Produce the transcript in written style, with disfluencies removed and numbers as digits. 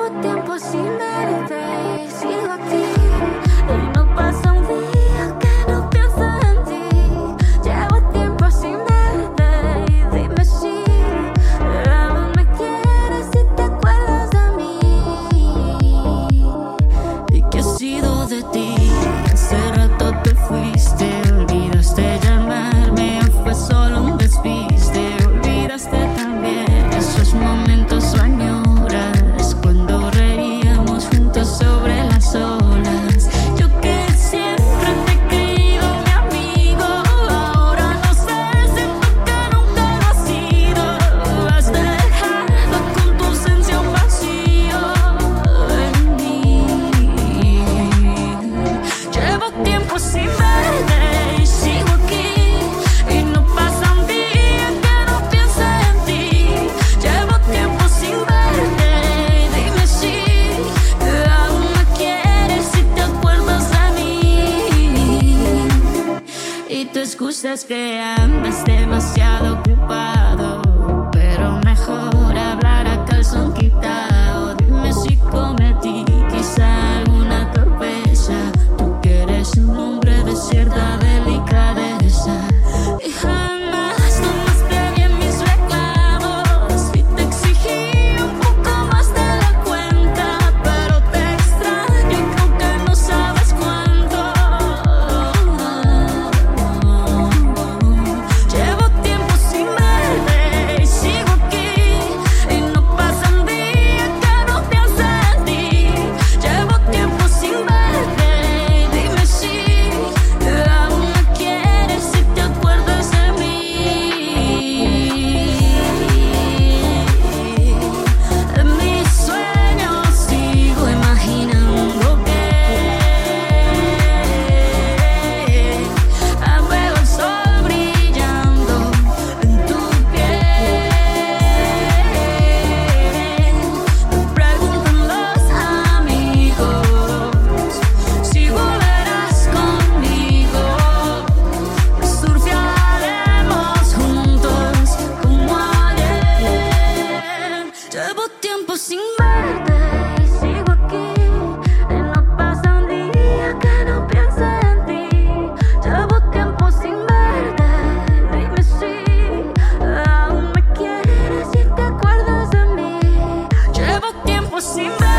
tiempo sin verte y sigo aquí. Y no pasa un día que no piense en ti. Llevo tiempo sin verte y dime si aún me quieres, si te acuerdas de mí. ¿Y qué ha sido de ti? Hace rato te fuiste, olvidaste llamarme, o fue solo un despiste. Olvidaste también esos momentos añoras cuando reíamos juntos sobre las olas. Yo que siempre te he creído mi amigo, ahora no sé, siento que nunca lo has sido. Has dejado con tu ausencia un vacío en mí. Llevo tiempo sin verte y sigo aquí, y no pasa un día que no piense en ti. Llevo tiempo sin verte, dime si aún me quieres, si te acuerdas de mí. Y tu excusa es que andas demasiado ocupado, pero mejor hablar a calzón quitado. Dime si cometí quizá alguna torpeza, tú que eres un hombre de cierta delicadeza. Y jamás tomaste bien mis reclamos y te exigí un poco más de la cuenta, pero te extraño y creo que no sabes cuánto. Llevo tiempo sin verte y sigo aquí, y no pasa un día que no piense en ti. Llevo tiempo sin verte, dime si aún me quieres, si te acuerdas de mí. En mis sueños sigo imaginando que veo el sol brillando en tu piel. Me preguntan los amigos si volverás conmigo. Surfearemos juntos como ayer. Llevo tiempo sin verte y sigo aquí, y no pasa un día que no piense en ti. Llevo tiempo sin verte, dime si aún me quieres, si te acuerdas de mí. Llevo tiempo sin verte.